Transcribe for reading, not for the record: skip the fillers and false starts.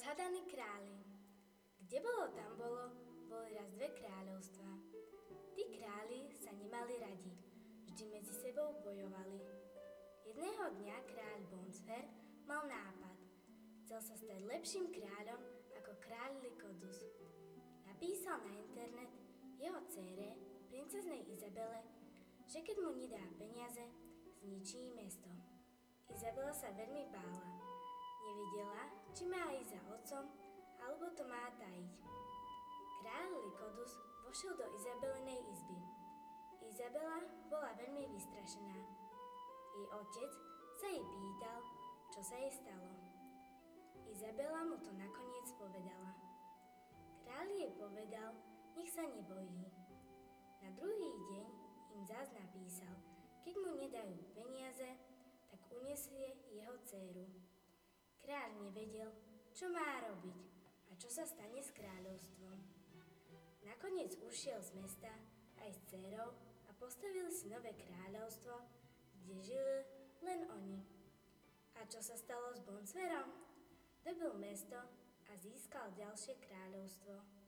Rozhadaní králi. Kde bolo, tam bolo, boli raz dve kráľovstvá. Tí králi sa nemali radi, vždy medzi sebou bojovali. Jedného dňa kráľ Bonsfer mal nápad. Chcel sa stať lepším kráľom ako kráľ Lykodus. Napísal na internet jeho dcére, princeznej Izabele, že keď mu nedá peniaze, zničí mesto. Izabela sa veľmi bála. Nevedela, či má ísť za otcom, alebo to má tajiť. Kráľ Lykodus vošiel do Izabelinej izby. Izabela bola veľmi vystrašená. Jej otec sa jej pýtal, čo sa jej stalo. Izabela mu to nakoniec povedala. Kráľ jej povedal, nech sa nebojí. Na druhý deň im zás napísal, keď mu nedajú peniaze, tak unesie jeho dcéru. Kráľ nevedel, čo má robiť a čo sa stane s kráľovstvom. Nakoniec ušiel z mesta aj s dcérou a postavili si nové kráľovstvo, kde žili len oni. A čo sa stalo s Bonsferom? Dobil mesto a získal ďalšie kráľovstvo.